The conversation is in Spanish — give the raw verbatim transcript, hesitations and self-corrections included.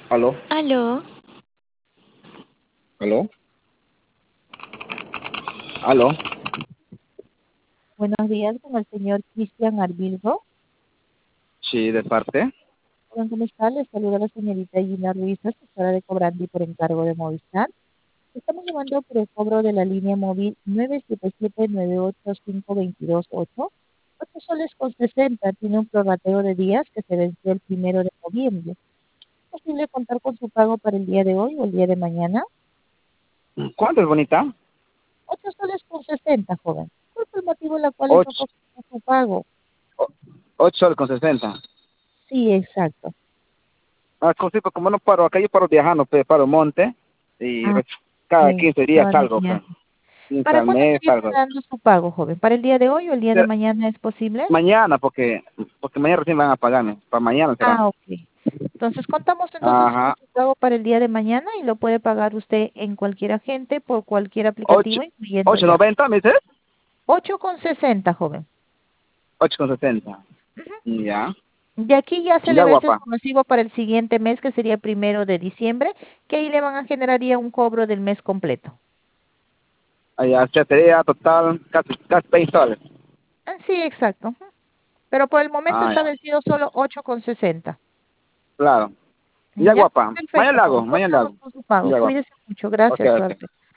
¿Aló? Aló, ¿Aló? ¿Aló? Buenos días con el señor Cristian Arbilgo. Sí, de parte. Hola, ¿cómo está? Les saluda la señorita Gina Ruiz, asesora de cobrante por encargo de Movistar. Estamos llamando por el cobro de la línea móvil nueve siete siete nueve ocho cinco dos dos ocho. ocho soles con sesenta. Tiene un prorrateo de días que se venció el primero de noviembre. ¿Es posible contar con su pago para el día de hoy o el día de mañana? ¿Cuánto es, bonita? ocho soles con sesenta, joven. ¿Cuál fue el motivo en el cual está Ocho, con su pago? o- ocho soles con sesenta. Sí, exacto. Ah, como, sí, pues como no paro, acá yo paro viajando, pues, paro monte, y Ah, pues, cada ok. quince días Estaba de salgo, pues, viaje. quince ¿Para al cuándo mes estaría salgo. pagando su pago, joven? ¿Para el día de hoy o el día de Pero mañana es posible? mañana, porque, porque mañana recién van a pagarme, para mañana será. Ah, ok. Entonces contamos entonces con Ajá, su pago para el día de mañana y lo puede pagar usted en cualquier agente por cualquier ocho, aplicativo, incluyendo ocho ya. noventa, ¿me dices? Ocho con sesenta, joven. Ocho con sesenta. Ujú. Ya. De aquí ya se le Ya, vence guapa. su recibo para el siguiente mes, que sería primero de diciembre, que ahí le van a generar ya un cobro del mes completo. Allá, sería total, casi, casi veinte soles. Ah, sí, exacto. Ujú. Pero por el momento Ah, está ya, vencido solo ocho con sesenta. claro. Ya, Ya, guapa. Mañana perfecto, le hago, joven. mañana le Contamos hago. con su pago. Ya, guapa. Cuídese mucho. Ok, Gracias, ok. suerte.